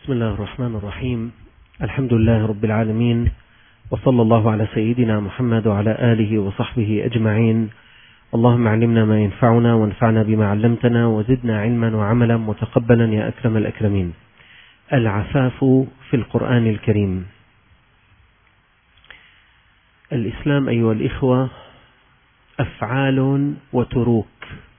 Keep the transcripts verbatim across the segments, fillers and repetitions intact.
بسم الله الرحمن الرحيم. الحمد لله رب العالمين، وصلى الله على سيدنا محمد وعلى آله وصحبه أجمعين. اللهم علمنا ما ينفعنا وانفعنا بما علمتنا وزدنا علما وعملا متقبلا يا أكرم الأكرمين. العفاف في القرآن الكريم. الإسلام أيها الإخوة أفعال وتروك،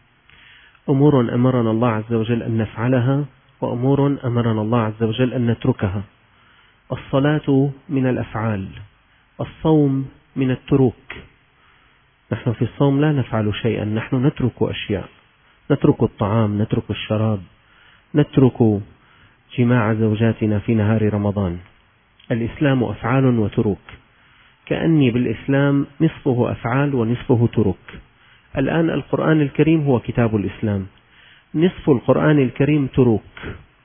أمور أمرنا الله عز وجل أن نفعلها، وأمور أمرنا الله عز وجل أن نتركها. الصلاة من الأفعال، الصوم من التروك. نحن في الصوم لا نفعل شيئا، نحن نترك أشياء، نترك الطعام، نترك الشراب، نترك جماع زوجاتنا في نهار رمضان. الإسلام أفعال وتروك، كأني بالإسلام نصفه أفعال ونصفه تروك. الآن القرآن الكريم هو كتاب الإسلام، نصف القرآن الكريم تروك.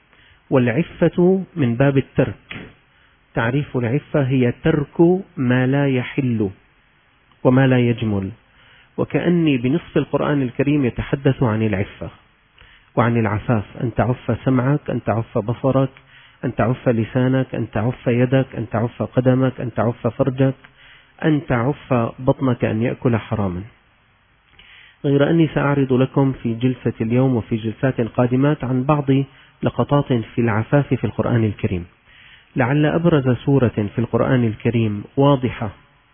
والعفة من باب الترك. تعريف العفة هي ترك ما لا يحل وما لا يجمل، وكأني بنصف القرآن الكريم يتحدث عن العفة وعن العفاف، أن تعف سمعك، أن تعف بصرك، أن تعف لسانك، أن تعف يدك، أن تعف قدمك، أن تعف فرجك، أن تعف بطنك أن يأكل حراما. غير أني سأعرض لكم في جلسة اليوم وفي جلسات قادمات عن بعض لقطات في العفاف في القرآن الكريم. لعل أبرز سورة في القرآن الكريم واضحة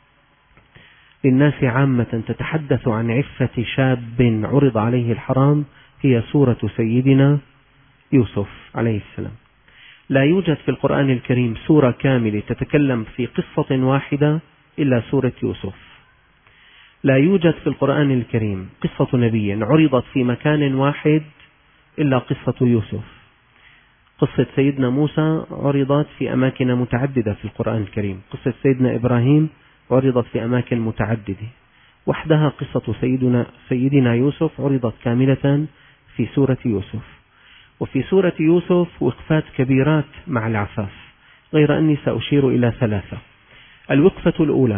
للناس عامة تتحدث عن عفة شاب عرض عليه الحرام هي سورة سيدنا يوسف عليه السلام. لا يوجد في القرآن الكريم سورة كاملة تتكلم في قصة واحدة إلا سورة يوسف. لا يوجد في القرآن الكريم قصة نبي عرضت في مكان واحد إلا قصة يوسف. قصة سيدنا موسى عرضت في أماكن متعددة في القرآن الكريم، قصة سيدنا إبراهيم عرضت في أماكن متعددة. وحدها قصة سيدنا, سيدنا يوسف عرضت كاملة في سورة يوسف. وفي سورة يوسف وقفات كبيرات مع العفاف، غير أني سأشير إلى ثلاثة. الوقفة الأولى: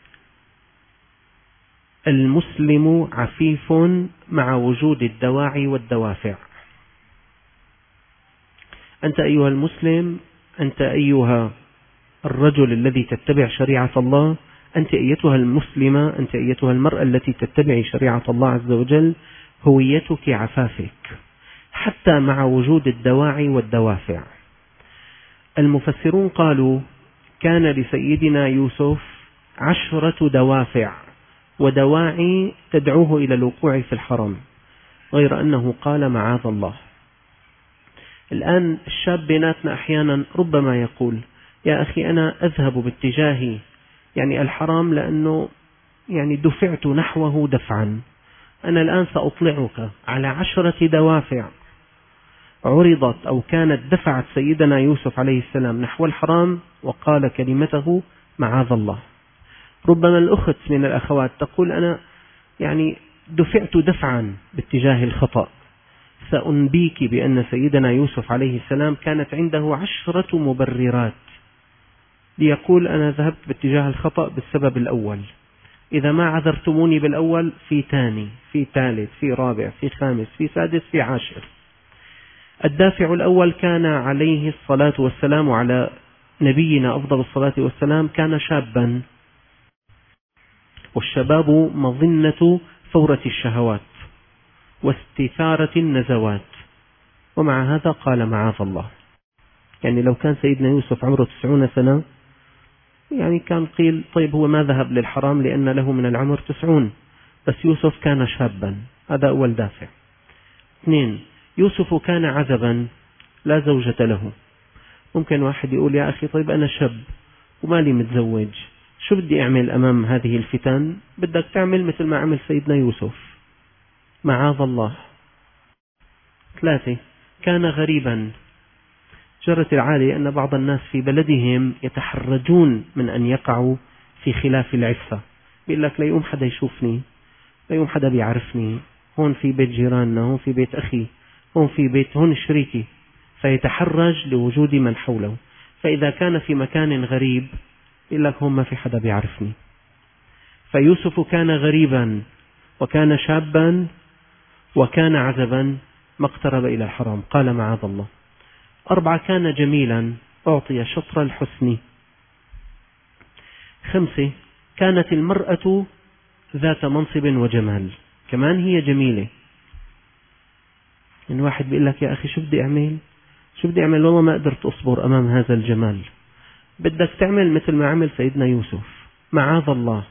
المسلم عفيف مع وجود الدواعي والدوافع. أنت أيها المسلم، أنت أيها الرجل الذي تتبع شريعة الله، أنت أيتها المسلمة، أنت أيتها المرأة التي تتبع شريعة الله عز وجل، هويتك عفافك حتى مع وجود الدواعي والدوافع. المفسرون قالوا كان لسيدنا يوسف عشرة دوافع ودواعي تدعوه إلى الوقوع في الحرام، غير أنه قال معاذ الله. الآن الشاب بيناتنا أحيانا ربما يقول: يا أخي أنا أذهب باتجاه يعني الحرام لأنه يعني دفعت نحوه دفعا. أنا الآن سأطلعك على عشرة دوافع عرضت أو كانت دفعت سيدنا يوسف عليه السلام نحو الحرام وقال كلمته معاذ الله. ربما الأخت من الأخوات تقول: أنا يعني دفعت دفعا باتجاه الخطأ. سأنبيك بأن سيدنا يوسف عليه السلام كانت عنده عشرة مبررات ليقول: أنا ذهبت باتجاه الخطأ بالسبب الأول. إذا ما عذرتموني بالأول، في ثاني، في ثالث، في رابع، في خامس، في سادس، في عاشر. الدافع الأول كان عليه الصلاة والسلام وعلى نبينا أفضل الصلاة والسلام كان شابا، والشباب مظنة ثورة الشهوات واستثارة النزوات، ومع هذا قال معاذ الله. يعني لو كان سيدنا يوسف عمره تسعون سنة يعني كان قيل طيب هو ما ذهب للحرام لأن له من العمر تسعون، بس يوسف كان شابا، هذا أول دافع. اثنين: يوسف كان عزبا لا زوجة له. ممكن واحد يقول: يا أخي طيب أنا شاب ومالي متزوج، شو بدي أعمل أمام هذه الفتن؟ بدك تعمل مثل ما عمل سيدنا يوسف، معاذ الله. ثلاثة: كان غريبا. جرت العادة أن بعض الناس في بلدهم يتحرجون من أن يقعوا في خلاف العفة. بيقول لك: لا يوم حدا يشوفني، لا يوم حدا بيعرفني، هون في بيت جيراننا، هون في بيت أخي، هون في بيت هون شريكي، فيتحرج لوجود من حوله. فإذا كان في مكان غريب يقول لك: هون ما في حدا بيعرفني. فيوسف كان غريبا وكان شابا وكان عزبا، ما اقترب إلى الحرام، قال معاذ الله. أربعة كان جميلا أعطي شطر الحسن. خمسة كانت المرأة ذات منصب وجمال، كمان هي جميلة. إن واحد بيقول لك يا أخي شو بدي أعمل شو بدي أعمل والله ما قدرت أصبر أمام هذا الجمال، بدك تعمل مثل ما عمل سيدنا يوسف، معاذ الله.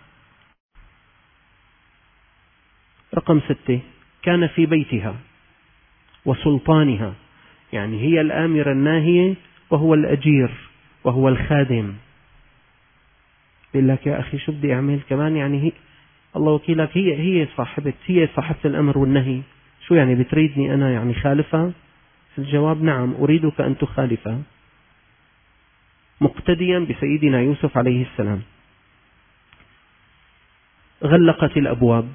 رقم ستة كان في بيتها وسلطانها، يعني هي الآمرة الناهية وهو الأجير وهو الخادم. بيقول لك يا أخي شو بدي أعمل كمان، يعني هي الله وكيلك هي هي صاحبة هي صاحبة الأمر والنهي، شو يعني بتريدني أنا يعني خالفة؟ الجواب نعم، أريدك أن تخالفها، مقتديا بسيدنا يوسف عليه السلام. غلقت الأبواب.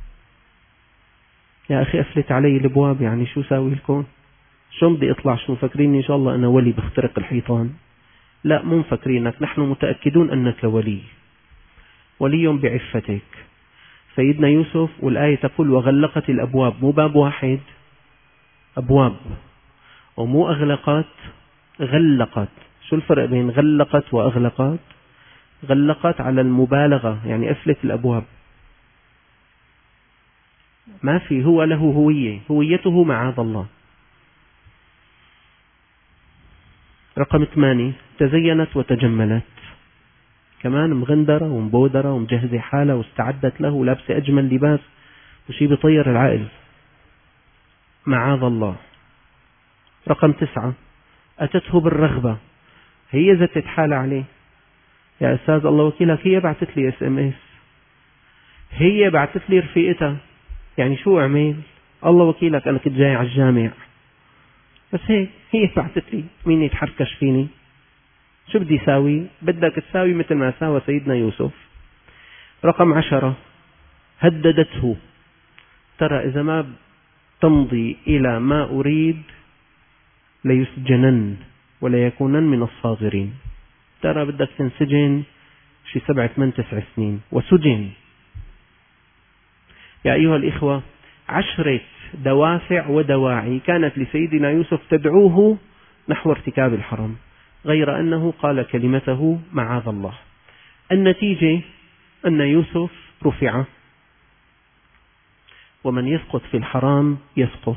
يا أخي أفلت علي الأبواب، يعني شو ساوي لكم؟ شو بدي أطلع؟ شو مفكريني إن شاء الله أنا ولي بخترق الحيطان؟ لا، مو مفكرينك، نحن متأكدون أنك ولي، ولي بعفتك. سيدنا يوسف، والآية تقول وغلقت الأبواب، مو باب واحد، أبواب، ومو أغلقت، غلقت. شو الفرق بين غلقت وأغلقت؟ غلقت على المبالغة، يعني أفلت الأبواب، ما في، هو له هوية، هويته معاذ الله. رقم ثمانية تزينت وتجملت، كمان مغندرة ومبودرة ومجهزة حالة واستعدت له ولابسة أجمل لباس وشي بيطير العقل، معاذ الله. رقم تسعة أتته بالرغبة، هي زتت حالة عليه. يا أستاذ الله وكيلك هي بعثت لي اس ام اس، هي بعثت لي رفيقتها، يعني شو أعمل؟ الله وكيلك أنا كنت جاي على الجامع، بس هيك هي بعثت لي، مين يتحركش فيني؟ شو بدي ساوي؟ بدك تساوي مثل ما ساوى سيدنا يوسف. رقم عشرة هددته، ترى إذا ما تمضي إلى ما أريد ليسجنن ولا يكونن من الصاغرين، ترى بدك تنسجن شي سبعة ثمان تسع سنين، وسجن. يا أيها الإخوة، عشرة دوافع ودواعي كانت لسيدنا يوسف تدعوه نحو ارتكاب الحرام، غير أنه قال كلمته معاذ الله. النتيجة أن يوسف رفع، ومن يسقط في الحرام يسقط.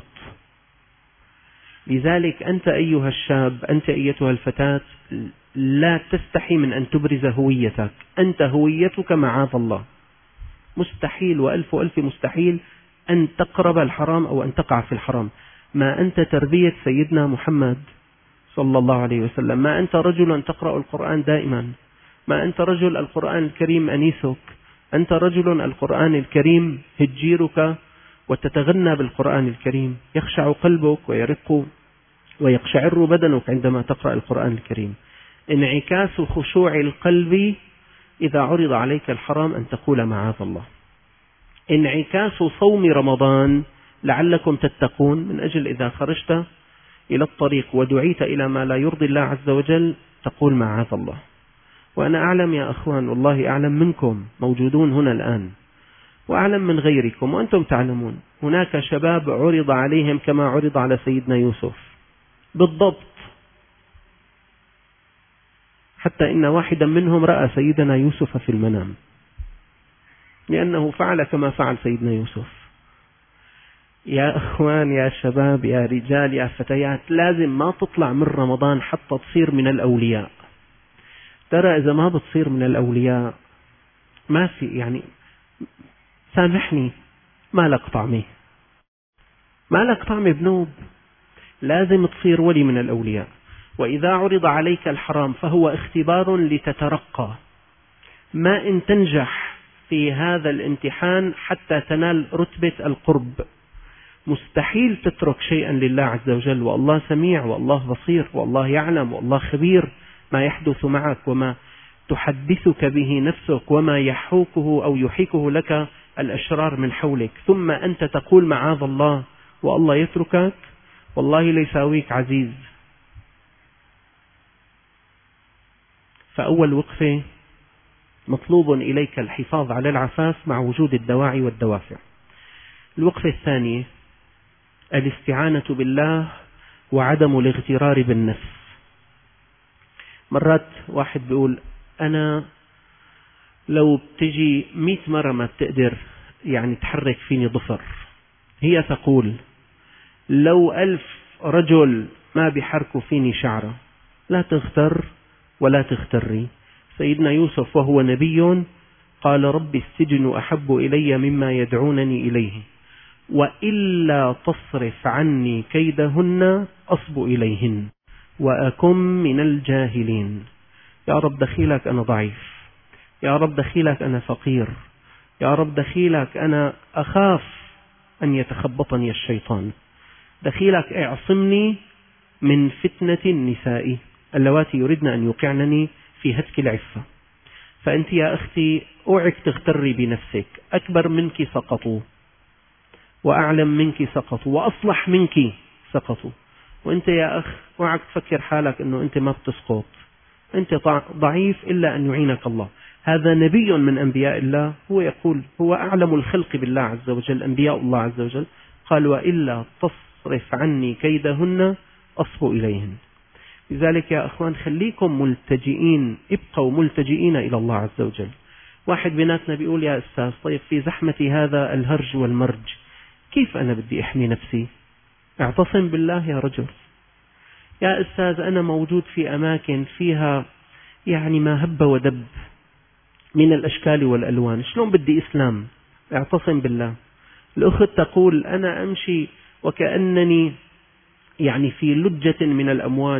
لذلك أنت أيها الشاب، أنت أيتها الفتاة، لا تستحي من أن تبرز هويتك، أنت هويتك معاذ الله. مستحيل وألف وألف مستحيل أن تقرب الحرام أو أن تقع في الحرام. ما أنت تربية سيدنا محمد صلى الله عليه وسلم، ما أنت رجل تقرأ القرآن دائما، ما أنت رجل القرآن الكريم أنيسك، أنت رجل القرآن الكريم هجيرك، وتتغنى بالقرآن الكريم، يخشع قلبك ويرق ويقشعر بدنك عندما تقرأ القرآن الكريم. انعكاس خشوع القلب إذا عرض عليك الحرام أن تقول معاذ الله. انعكاس صوم رمضان لعلكم تتقون، من أجل إذا خرجت إلى الطريق ودعيت إلى ما لا يرضي الله عز وجل تقول معاذ الله. وأنا أعلم يا أخوان، والله أعلم منكم موجودون هنا الآن، وأعلم من غيركم، وأنتم تعلمون، هناك شباب عرض عليهم كما عرض على سيدنا يوسف بالضبط، حتى إن واحدا منهم رأى سيدنا يوسف في المنام، لأنه فعل كما فعل سيدنا يوسف. يا أخوان، يا شباب، يا رجال، يا فتيات، لازم ما تطلع من رمضان حتى تصير من الأولياء. ترى إذا ما بتصير من الأولياء ما في، يعني سامحني، ما لك طعمه، ما لك طعم بنوب، لازم تصير ولي من الأولياء. وإذا عرض عليك الحرام فهو اختبار لتترقى، ما إن تنجح في هذا الامتحان حتى تنال رتبة القرب. مستحيل تترك شيئا لله عز وجل، والله سميع والله بصير والله يعلم والله خبير ما يحدث معك وما تحدثك به نفسك وما يحوكه أو يحيكه لك الأشرار من حولك، ثم أنت تقول معاذ الله والله يتركك، والله ليساويك عزيز. فأول وقفة مطلوب إليك الحفاظ على العفاف مع وجود الدواعي والدوافع. الوقفة الثانية الاستعانة بالله وعدم الاغترار بالنفس. مرات واحد بيقول أنا لو بتجي مئة مرة ما بتقدر يعني تحرك فيني ضفر. هي تقول لو ألف رجل ما بيحركوا فيني شعرة. لا تغتر ولا تغتري. سيدنا يوسف وهو نبي قال رب السجن أحب إلي مما يدعونني إليه وإلا تصرف عني كيدهن أصب إليهن وأكن من الجاهلين. يا رب دخيلك أنا ضعيف، يا رب دخيلك أنا فقير، يا رب دخيلك أنا أخاف أن يتخبطني الشيطان، دخيلك اعصمني من فتنة النساء اللواتي يردن أن يوقعنني في هتك العفة. فأنت يا أختي أوعك تغتري بنفسك، أكبر منك سقطوا وأعلم منك سقطوا وأصلح منك سقطوا. وأنت يا أخ أوعك تفكر حالك أنه أنت ما بتسقط، أنت ضعيف إلا أن يعينك الله. هذا نبي من أنبياء الله، هو يقول هو أعلم الخلق بالله عز وجل، أنبياء الله عز وجل، قال وإلا تصرف عني كيدهن أصب إليهن. لذلك يا أخوان خليكم ملتجئين، ابقوا ملتجئين إلى الله عز وجل. واحد بيناتنا بيقول يا أستاذ طيب في زحمة هذا الهرج والمرج كيف أنا بدي أحمي نفسي؟ اعتصم بالله يا رجل. يا أستاذ أنا موجود في أماكن فيها يعني ما هب ودب من الأشكال والألوان، شلون بدي إسلام؟ اعتصم بالله. الأخت تقول أنا أمشي وكأنني يعني في لجة من الأمواج،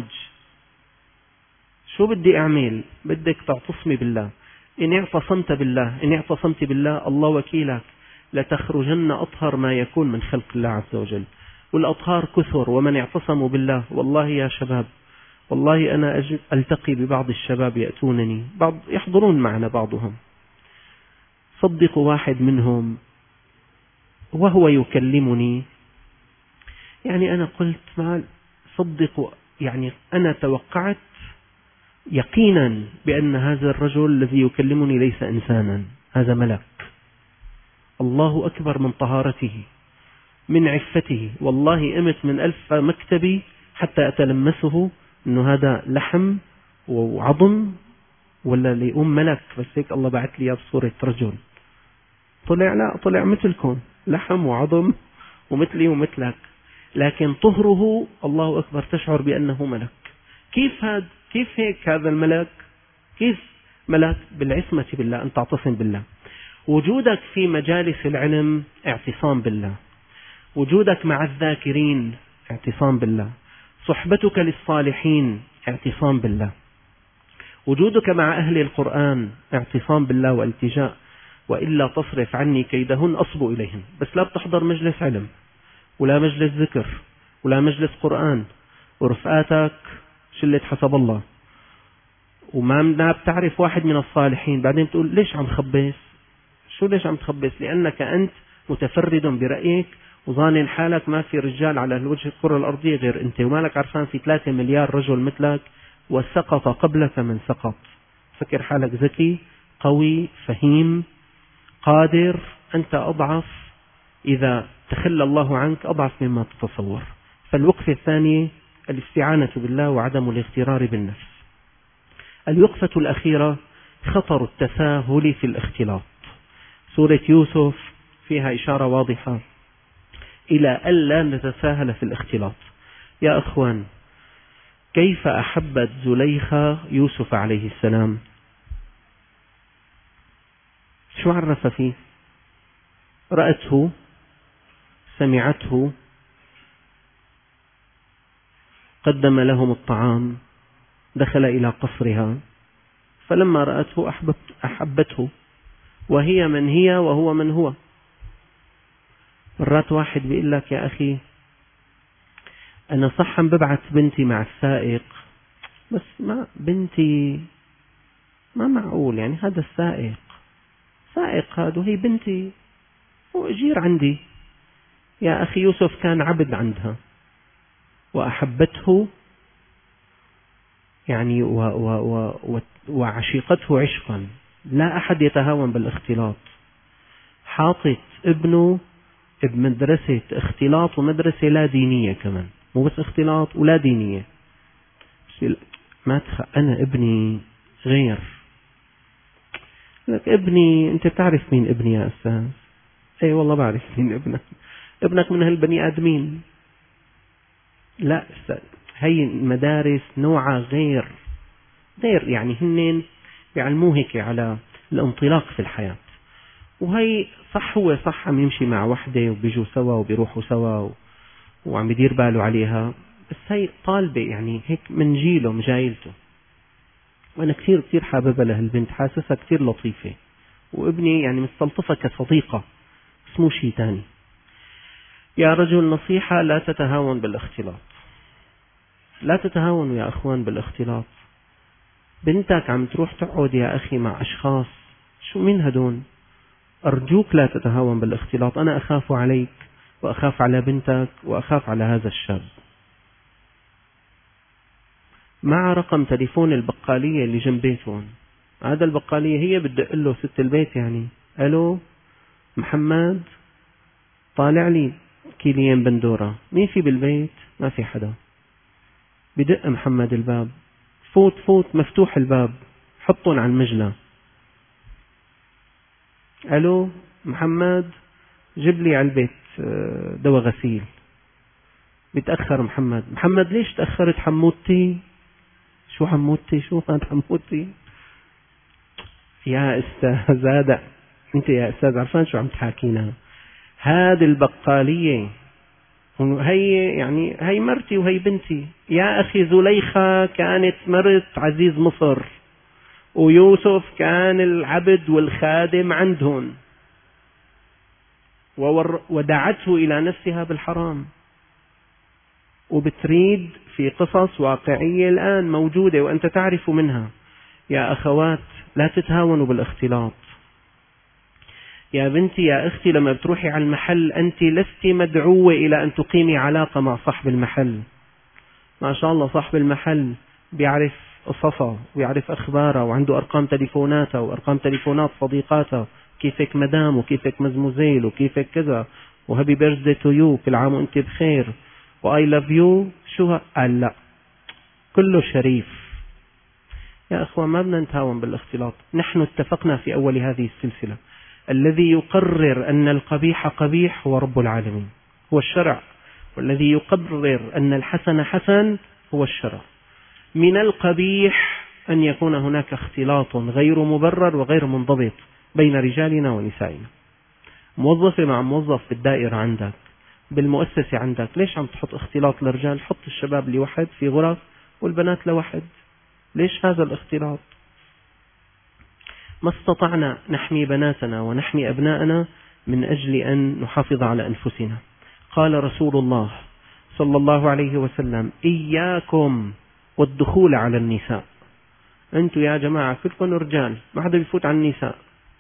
شو بدي أعمل؟ بدك تعتصمي بالله. إن اعتصمت بالله إن اعتصمت بالله الله وكيلك لتخرجن أطهر ما يكون من خلق الله عز وجل. والأطهار كثر، ومن اعتصموا بالله. والله يا شباب والله أنا ألتقي ببعض الشباب يأتونني، بعض يحضرون معنا بعضهم، صدقوا واحد منهم وهو يكلمني يعني أنا قلت ما صدقوا يعني أنا توقعت يقينا بأن هذا الرجل الذي يكلمني ليس إنسانا، هذا ملك. الله أكبر من طهارته من عفته. والله قمت من ألف مكتبي حتى أتلمسه أنه هذا لحم وعظم ولا لأم ملك، بس هيك الله بعث لي بصورة رجل. طلع لا طلع مثلكم لحم وعظم ومثلي ومثلك، لكن طهره الله أكبر تشعر بأنه ملك. كيف هذا؟ كيف هيك هذا الملك؟ كيف ملك؟ بالعصمة بالله، أن تعتصم بالله. وجودك في مجالس العلم اعتصام بالله، وجودك مع الذاكرين اعتصام بالله، صحبتك للصالحين اعتصام بالله، وجودك مع أهل القرآن اعتصام بالله والتجاء. وإلا تصرف عني كيدهن أصب إليهن. بس لا بتحضر مجلس علم ولا مجلس ذكر ولا مجلس قرآن، ورفقاتك شلة حسب الله، وما بتعرف واحد من الصالحين، بعدين تقول ليش عم خبص؟ شو ليش عم تخبص؟ لأنك أنت متفرد برأيك وظانن حالك ما في رجال على الوجه الكرة الأرضية غير أنت، ومالك عرفان في ثلاثة مليار رجل مثلك وسقط قبلك من سقط. فكر حالك ذكي قوي فهيم قادر، أنت أضعف إذا تخلى الله عنك، أضعف مما تتصور. فالوقفة الثانية الاستعانة بالله وعدم الاغترار بالنفس. الوقفة الأخيرة خطر التساهل في الاختلاط. سورة يوسف فيها إشارة واضحة إلى ألا نتساهل في الاختلاط. يا أخوان كيف أحبت زليخة يوسف عليه السلام؟ شو عرف فيه؟ رأته سمعته قدم لهم الطعام دخل إلى قصرها، فلما رأته أحبت أحبته وهي من هي وهو من هو. مرات واحد بيقول لك يا أخي أنا صح ببعث بنتي مع السائق، بس ما بنتي ما معقول يعني هذا السائق سائق هذا وهي بنتي هو أجير عندي. يا أخي يوسف كان عبد عندها وأحبته يعني و و و وعشيقته عشقا. لا أحد يتهاون بالاختلاط. حاطط ابنه بمدرسة اختلاط ومدرسة لا دينية كمان، مو بس اختلاط ولا دينية. ما تخ... أنا ابني غير لك. ابني أنت بتعرف مين ابني يا أستاذ؟ أي والله بعرف مين ابنك. ابنك من هالبني آدمين. لا أستاذ، هي المدارس نوعها غير غير يعني هنن بيعلموه هيك على الانطلاق في الحياة. وهي صح، هو صح عم يمشي مع وحدة وبيجوا سوا وبيروحوا سوا و... وعم يدير باله عليها، بس هي طالبة يعني هيك من جيله مجايلته. وأنا كثير كثير حاببها لهالبنت، حاسسها كثير لطيفة، وابني يعني مستلطفها كصديقة، بس مو شيء تاني. يا رجل نصيحة: لا تتهاون بالاختلاط. لا تتهاونوا يا أخوان بالاختلاط. بنتك عم تروح تقعد يا أخي مع أشخاص، شو مين هدون؟ أرجوك لا تتهاون بالاختلاط. أنا أخاف عليك وأخاف على بنتك وأخاف على هذا الشاب. مع رقم تليفون البقالية اللي جنب بيتهم، هذا البقالية هي بتدق له ست البيت يعني: ألو محمد، طالع لي كيلين بندورة، مين في بالبيت؟ ما في حدا. بدق محمد الباب: فوت فوت، مفتوح الباب، حطهم على المجلة. ألو محمد، جيب لي علبة دواء غسيل. بيتأخر محمد: محمد ليش تأخرت حموتي؟ شو حموتي؟ شو هاد حموتي؟ يا أستاذ هذا أنت يا أستاذ عرفان شو عم تحاكينا؟ هذه البقالية هي يعني هي مرتي وهي بنتي. يا أخي زليخة كانت مرت عزيز مصر، ويوسف كان العبد والخادم عندهم، ودعته إلى نفسها بالحرام، وبتريد في قصص واقعية الآن موجودة وأنت تعرف منها. يا أخوات لا تتهاونوا بالاختلاط. يا بنتي يا أختي، لما بتروحي على المحل أنت لست مدعوة إلى أن تقيمي علاقة مع صاحب المحل. ما شاء الله صاحب المحل بيعرف قصصها ويعرف أخبارها وعنده أرقام تليفوناتها وأرقام تليفونات صديقاتها، كيفك مدام وكيفك مزموزيل وكيفك كذا، وهابي بيرثدي تو يو، كل عام وانت بخير، وآي لاف يو. شو قال؟ لا، كله شريف. يا أخوان ما بدنا نتهاون بالاختلاط. نحن اتفقنا في أول هذه السلسلة: الذي يقرر أن القبيح قبيح هو رب العالمين، هو الشرع، والذي يقرر أن الحسن حسن هو الشرع. من القبيح أن يكون هناك اختلاط غير مبرر وغير منضبط بين رجالنا ونسائنا. موظفة مع موظف بالدائرة عندك، بالمؤسسة عندك، ليش عم تحط اختلاط للرجال؟ حط الشباب لوحد في غرف والبنات لوحد. ليش هذا الاختلاط؟ ما استطعنا نحمي بناتنا ونحمي أبناءنا من أجل أن نحافظ على أنفسنا. قال رسول الله صلى الله عليه وسلم: إياكم والدخول على النساء. أنتوا يا جماعة كلكم رجال، ما حدا بيفوت على النساء.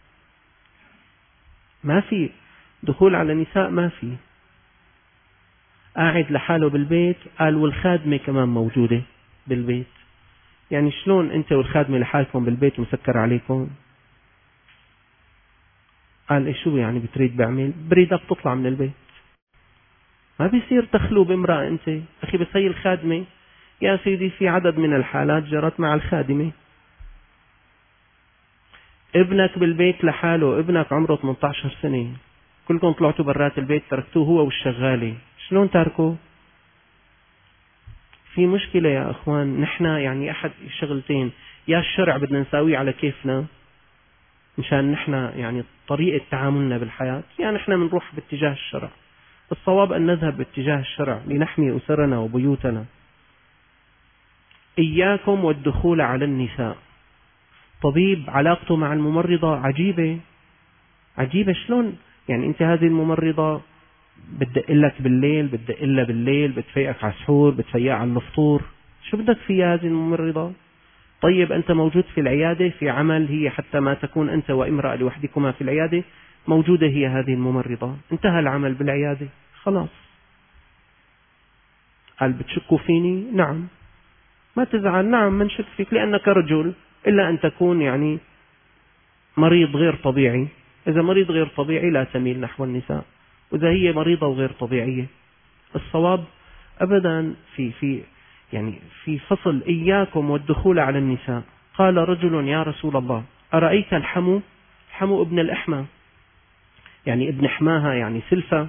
ما في دخول على النساء، ما في. قاعد لحاله بالبيت، قال والخادمة كمان موجودة بالبيت. يعني شلون أنت والخادمة لحالكم بالبيت ومسكر عليكم؟ قال إيش شو يعني بتريد بعمل؟ بريدك تطلع من البيت. ما بيصير تخلو بامرأة أنت أخي. بس هي الخادمة يا سيدي، في عدد من الحالات جرت مع الخادمة. ابنك بالبيت لحاله، ابنك عمره ثمانية عشر سنة، كلكم طلعتوا برات البيت تركتوه هو والشغالة، شلون تركوا؟ في مشكلة يا أخوان. نحن يعني أحد الشغلتين: يا الشرع بدنا نساويه على كيفنا مشان نحن يعني طريقة تعاملنا بالحياة، يا نحن بنروح باتجاه الشرع. الصواب أن نذهب باتجاه الشرع لنحمي أسرنا وبيوتنا. إياكم والدخول على النساء. طبيب علاقته مع الممرضة عجيبة عجيبة. شلون يعني أنت هذه الممرضة بتدق لك بالليل، بتدق لها بالليل، بتفيقك على السحور، بتفيقك على الفطور، شو بدك فيها هذه الممرضة؟ طيب أنت موجود في العيادة في عمل، هي حتى ما تكون أنت وامرأة لوحدكما في العيادة، موجودة هي هذه الممرضة، انتهى العمل بالعيادة خلاص. قال بتشكوا فيني؟ نعم. ما تزعل، نعم منشك فيك لأنك رجل، إلا أن تكون يعني مريض غير طبيعي. إذا مريض غير طبيعي لا تميل نحو النساء، وإذا هي مريضة وغير طبيعية. الصواب أبدا في في يعني في فصل إياكم والدخول على النساء. قال رجل يا رسول الله أرأيت الحمو؟ الحمو ابن الأحمى، يعني ابن حماها، يعني سلفة،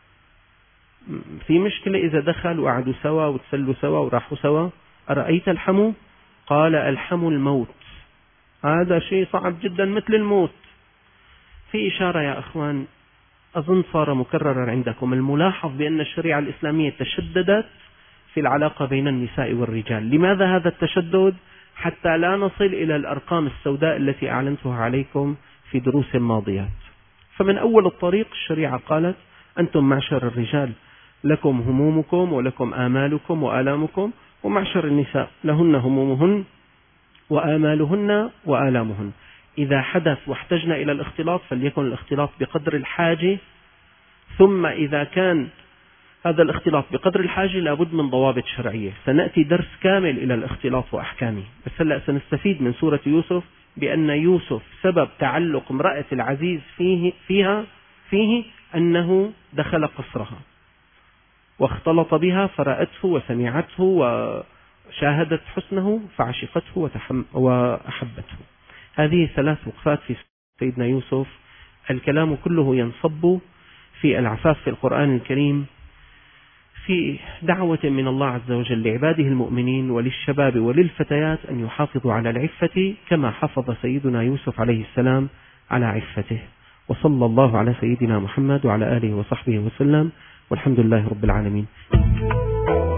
في مشكلة إذا دخل وقعدوا سوا وتسلوا سوا وراحوا سوا؟ أرأيت الحمو؟ قال الحمو الموت، هذا شيء صعب جدا مثل الموت. في إشارة يا أخوان أظن صار مكررا عندكم، الملاحظ بأن الشريعة الإسلامية تشددت في العلاقة بين النساء والرجال. لماذا هذا التشدد؟ حتى لا نصل إلى الأرقام السوداء التي أعلنتها عليكم في دروس ماضيات. فمن أول الطريق الشريعة قالت أنتم معشر الرجال لكم همومكم ولكم آمالكم وآلامكم، ومعشر النساء لهن همومهن وآمالهن وآلامهن. إذا حدث واحتجنا إلى الاختلاط فليكن الاختلاط بقدر الحاجة، ثم إذا كان هذا الاختلاط بقدر الحاجة لابد من ضوابط شرعية. سنأتي درس كامل إلى الاختلاط وأحكامه، بس هلأ سنستفيد من سورة يوسف بأن يوسف سبب تعلق امرأة العزيز فيه فيها فيه أنه دخل قصرها واختلط بها فرأته وسمعته وشاهدت حسنه فعشقته وأحبته. هذه ثلاث وقفات في سيدنا يوسف. الكلام كله ينصب في العفاف في القرآن الكريم، في دعوة من الله عز وجل لعباده المؤمنين وللشباب وللفتيات أن يحافظوا على العفة كما حافظ سيدنا يوسف عليه السلام على عفته. وصلى الله على سيدنا محمد وعلى آله وصحبه وسلم، والحمد لله رب العالمين.